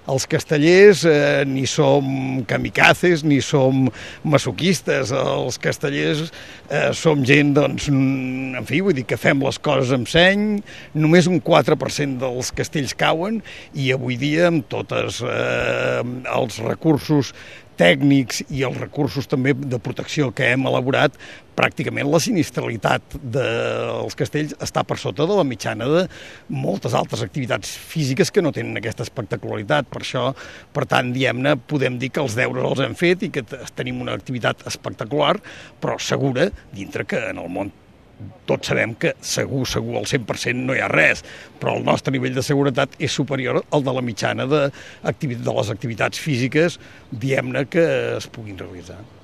Els castellers ni som kamikazes ni som masoquistes. Els castellers som gent, doncs, en fi, vull dir que fem les coses amb seny. Només un 4% dels castells cauen i avui dia amb tots els recursos tècnics i els recursos també de protecció que hem elaborat, pràcticament la sinistralitat dels castells està per sota de la mitjana de moltes altres activitats físiques que no tenen aquesta espectacularitat. Per això, per tant, diguem-ne, podem dir que els deures els hem fet i que tenim una activitat espectacular, però segura, dintre que en el món tots sabem que segur al 100% no hi ha res, però el nostre nivell de seguretat és superior al de la mitjana de les activitats físiques, diguem-ne, que es puguin realitzar.